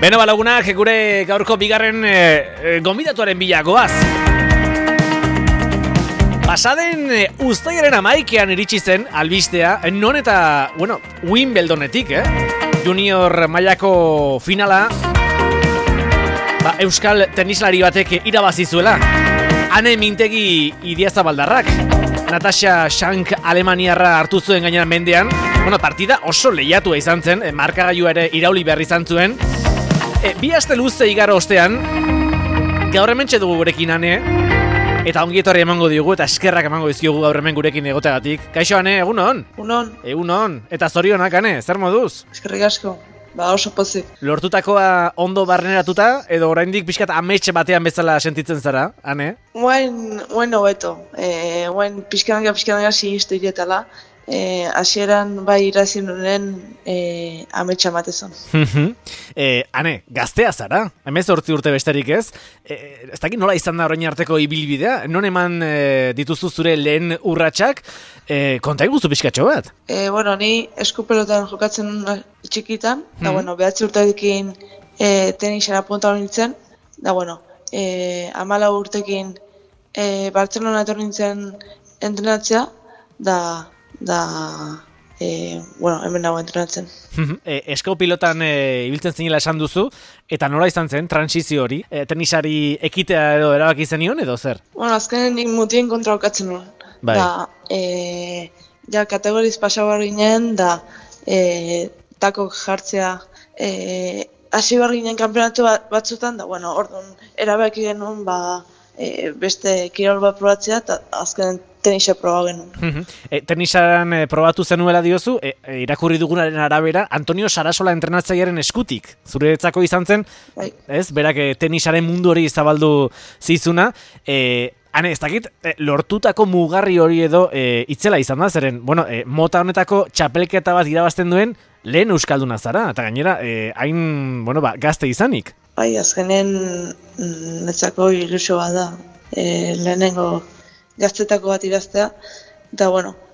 Beno balagunak, gure gaurko bigarren gonbidatuaren bilagoaz. Pasaden uztailaren 11ean iritsi zen albistea, non eta, Wimbledonetik, junior mailako finala, euskal tenislari batek irabazi zuela. Ane Mintegi Idiazabaldarrak, Natasha Schank alemaniarra hartu zuen gainera mendean. Partida oso lehiatua izan zen, markagailua ere irauli behar izan zuen. Bi aste luze igaro ostean, gaur hementxe dugu gurekin Ane, eta ongi etorri emango diogu eta eskerrak emango dizkiogu gaur hemen gurekin egoteagatik. Kaixo Ane, egunon? Egunon. Eta zorionak Ane, zer moduz? Eskerrik asko. Oso pozik. Lortutakoa ondo barneratuta, edo oraindik pixkat ametxe batean bezala sentitzen zara, Ane? Guen hobeto. Guen pixkanaka sinistu iretala. Hasieran bai irazien honen ametsa matezon. Ane, gaztea zara? 18 urte besterik ez? Ez dakit nola izan da orain arteko ibilbidea? Non eman dituzu zure lehen urratsak? Konta iguzu pixkatxo bat? Ni eskupelotan jokatzen txikitan, da 9 urteekin tenisera punta hori nintzen, da 14 urtekin Bartzelona etorri nintzen entrenatzea, hemen nago entrenatzen. Eskopilotan ibiltzen zinela esan duzu, eta nola izan zen, transizio hori? Tenisari ekitea edo erabaki zenion edo zer? Azkenen nik mutien kontra okatzen nuen. Bai. Ja kategoriz pasabar ginen, takok jartzea, hasi behar ginen kanpeonatu batzutan, orduan erabaki genuen, beste kirol bat probatzea, eta azkenen tenisa proba genuen. Tenisaran probatu zenuela diozu, irakurri dugunaren arabera, Antonio Sarasola entrenatzailearen eskutik. Zuretzako izan zen, berak tenisaren mundu hori zabaldu zizuna. Ane, ez dakit, lortutako mugarri hori edo itzela izan da, zeren, mota honetako txapelketa bat irabazten duen lehen euskalduna zara, eta gainera, hain, gazte izanik. Azkenen netzako ilusio bat da, lehenengo gaztetako bat iraztea, eta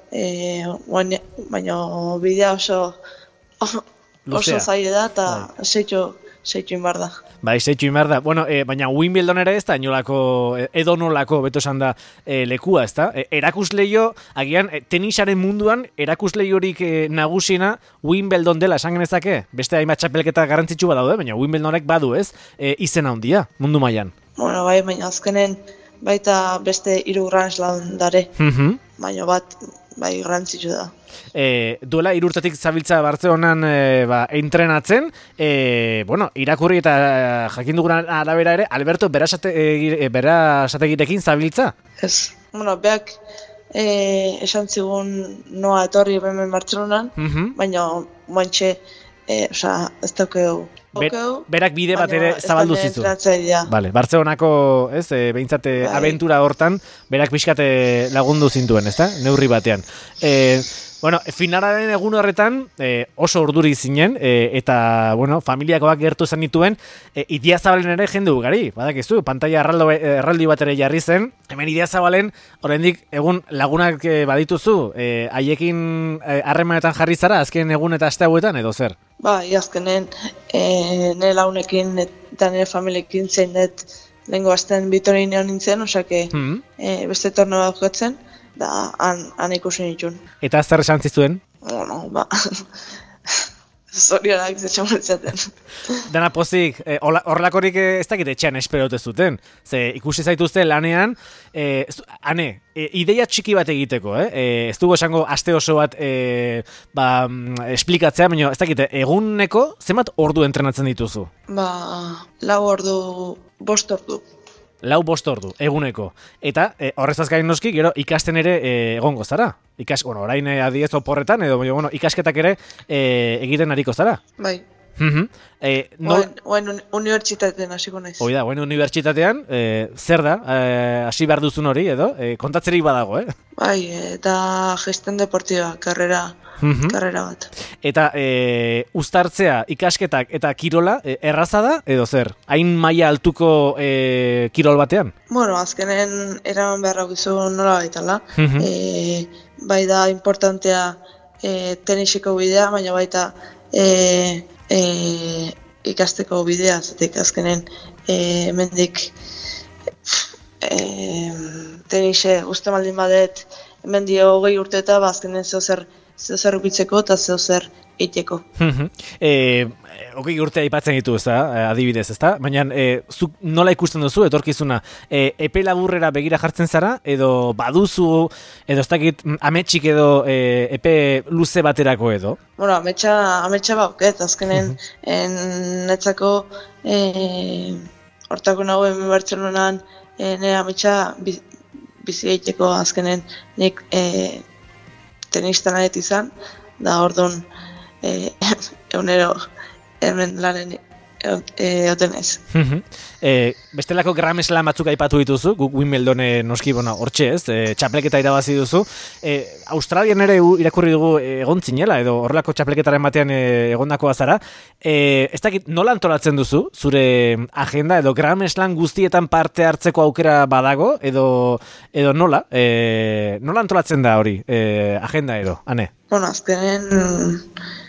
baina bidea oso zaila da, eta seitu inbar da. Seitu inbar da. Baina Wimbledon ere ez da, edo nolako, beto esan da, lekua, ez da? Erakusleio, agian, tenisaren munduan, erakusleiorik nagusiena Wimbledon dela, esan genezake? Beste hainbat txapelketa garrantzitsu bat daude, baina Wimbledonek badu, ez? Izena handia, mundu mailan. Baina azkenen, baita beste 3 Grand Slam dare, baina bat garrantzitsu da. Duela 3 urtetik zabiltza Bartzelonan entrenatzen, irakurri eta jakin dugun arabera ere, Alberto Berasategirekin zabiltza? Ez, beak esan zigun noa etorri hemen Bartzelonan, baina montxe, ez daukeu. Berak bide bat ere zabaldu zizu. Bartzelonako, behintzat abentura hortan, berak pixkate lagundu zintuen, ezta? Neurri batean. Finalaren egun horretan oso urduri zinen, eta, familiakoak gertu zen dituen, Idiazabalen ere jende ugari, badakizu, pantalla erraldi bat ere jarri zen, hemen Idiazabalen, oraindik egun lagunak badituzu, haiekin harremanetan jarri zara, azken egun eta aste hauetan, edo zer? Azkenen, nire launekin eta nire familiekin zein dut lehenko astean Bitorin egon nintzen, osake beste torneo bat jokatzen, da han ikusi nituen. Eta zer esan zizuen? Zorionak zetxamuntzaten. Dena pozik, horrelakorik ez dakit etxean esperote zuten. Ze ikusi zaituzte lanean, Ane, ideia txiki bat egiteko, ez dugu esango aste oso bat esplikatzea, baina ez dakit, eguneko zenbat ordu entrenatzen dituzu? 4 ordu, 5 ordu. 4-5 ordu, eguneko. Eta horrezaz gain noski, gero ikasten ere egongo zara. Orain adiez oporretan, edo ikasketak ere egiten hariko zara. Bai. Unibertsitatean hasiko naiz. Hoi da, unibertsitatean, zer da, hasi behar duzun hori, edo? Kontatzerik badago, Bai, eta gestión deportiba, karrera bat. Eta uztartzea, ikasketak eta kirola, erraza da, edo zer? Hain maila altuko kirol batean? Azkenen eraman beharrak izu nola baitala. Bai da, importantea tenisiko bidea, baina baita ikasteko bidea, zatik azkenen hemendik tenise uste maldin badet, hemen dio 20 urte eta azkenen zeozer ukitzeko eta zeozer eiteko. 20 urte aipatzen ditu, adibidez, ezta? Baina, zuk nola ikusten duzu, etorkizuna, epe laburrera begira jartzen zara, edo baduzu, edo ez dakit ametsik edo epe luze baterako edo? Bueno, ametsa bauket, azkenen netzako hortako nagoen Bartzelonan nire ametsa bizi egiteko azkenen nik tenista nahet izan, da orduan egunero hemen lanen egoten ez. Bestelako Grand Slam batzuk aipatu dituzu, guk Wimbledon noski hortxe ez, txapleketa irabazi duzu. Australian ere irakurri dugu egon zinela, edo horrelako txapleketaren batean egondakoa zara. Ez dakit, nola antolatzen duzu, zure agenda, edo Grand Slam guztietan parte hartzeko aukera badago, edo nola? Nola antolatzen da hori, agenda edo, Ane? Bueno, azkenen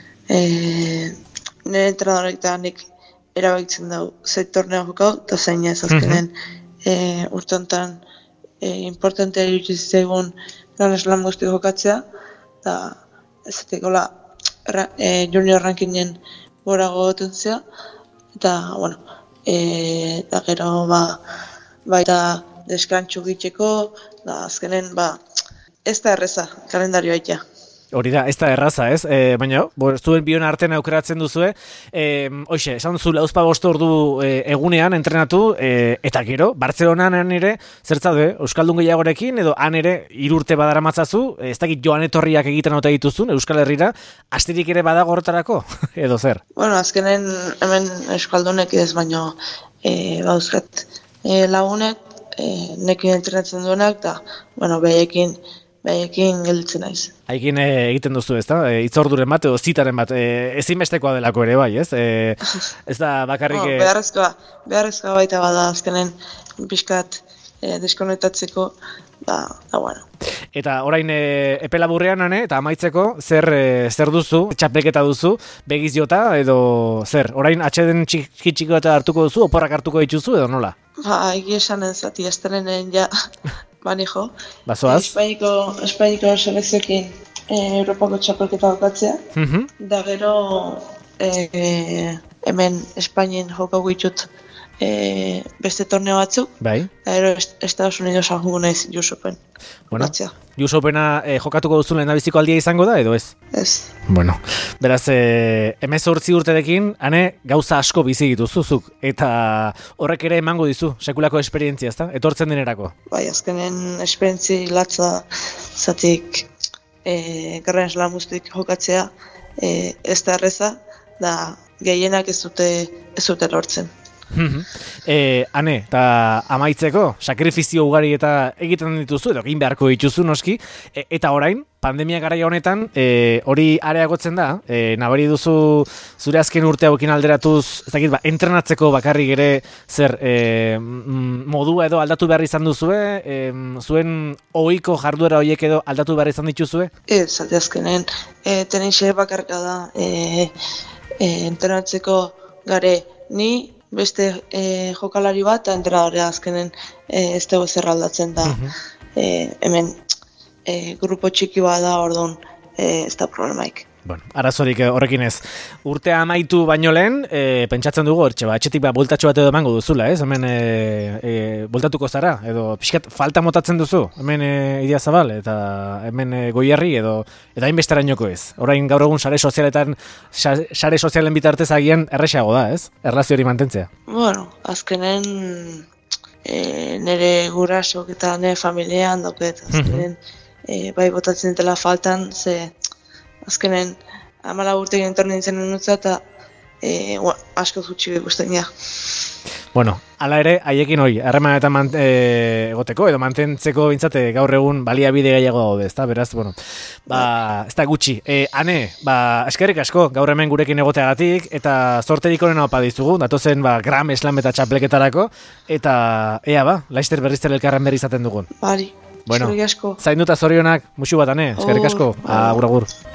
nire entrenadorek da nik erabakitzen dugu ze torneo jokau, eta zein ez azkenen urte honetan importantea iritsi zitzaigun Grand Slam guzti jokatzea, eta ez zatekola junior rankingen gorago gotentzea, eta, bueno, eta gero baita deskantxu gitzeko, da azkenen, ez da erreza kalendarioa itea. Hori da, ez da erraza, ez? Baina, zuen bion artean aukeratzen duzue, hoxe, esan duzu lauzpa 5 ordu egunean entrenatu, eta gero, Bartzelonan ere, zertzaude, Euskaldun gehiagorekin, edo han ere 3 urte badaramatzazu, ez dakit joan etorriak egiten ote dituzun, Euskal Herrira, astirik ere badago horretarako, edo zer? Bueno, azkenen hemen Euskaldunek ez, baino bauzkat lagunek, nekin entrenatzen duenak, eta, bueno, behaiekin gelditzen naiz. Haikin egiten duzu, ez da? Itzorduren bat edo zitaren bat, ezinbestekoa delako ere bai, ez? Ez da bakarrik... Beharrezkoa baita bada azkenen pixkat deskonektatzeko, bueno. Eta orain epe laburrean, Ane, eta amaitzeko, zer duzu, txapleketa duzu, begiz jota, edo zer? Orain atxeden txiki eta hartuko duzu, oporrak hartuko dituzu, edo nola? Egi esan ez, zati estelenen ja... Banijo. Bazoaz? Espainiko selekzioekin Europako txapelketa jokatzea. Da gero hemen Espainien jokau ditut beste torneo batzuk. Bai. Da gero Estados Unidos jokugu naiz US Open. Bueno, US Opena jokatuko duzun lehendabiziko aldia izango da, edo ez? Ez. Bueno, beraz, 18 urterekin, Ane, gauza asko bizi dituzuzuk, eta horrek ere emango dizu, sekulako esperientzia, ezta? Etortzen denerako. Bai, azkenen esperientzi latza zatik Grand Slam guztik jokatzea, ez da erreza, da gehienak ez dute lortzen. Ane, eta amaitzeko, sakrifizio ugari eta egiten dituzu, edo egin beharko dituzu noski, eta orain, pandemia garaia honetan, hori areagotzen da, nabari duzu zure azken urte hauekin alderatuz, ez dakit, entrenatzeko bakarrik ere, zer, modua edo aldatu behar izan duzue, zuen ohiko jarduera horiek edo aldatu behar izan dituzue? Ez, alde azkenen, tenise bakarka da, entrenatzeko gare ni, beste jokalari bat, eta entrenadore azkenen ez dugu zer aldatzen da. Hemen grupo txiki bat da, orduan ez da problemaik. Bueno, arazorik horrekin ez. Urtea amaitu baino lehen, pentsatzen dugu, etxetik bueltatxo bat edo emango duzula, ez? Hemen bueltatuko zara, edo pixkat falta motatzen duzu, hemen Idiazabal, eta hemen Goierri, edo hainbesterainoko ez. Orain gaur egun sare sozialen bitartez agian erresago da, ez? Erlazio hori mantentzea. Bueno, azkenen nire gurasok eta nire familian dauket, azkenen bai botatzen dela faltan, ze azkenen 14 urtekin etorri nintzen nutza eta asko gutxi ikusten ja. Bueno, hala ere, haiekin hori, harremanetan egoteko, edo mantentzeko bintzate gaur egun baliabide gehiago daude, ezta? Beraz, bueno, ez da gutxi. Ane, eskerrik asko, gaur hemen gurekin egoteagatik, eta zorterik onena opa dizugu, datozen Grand Slam eta txapliketarako, eta laizter berrizter elkarren berri izaten dugun. Bari, bueno, eskerrik asko. Zainduta zorionak, musu bat, Ane, eskerrik asko, agur.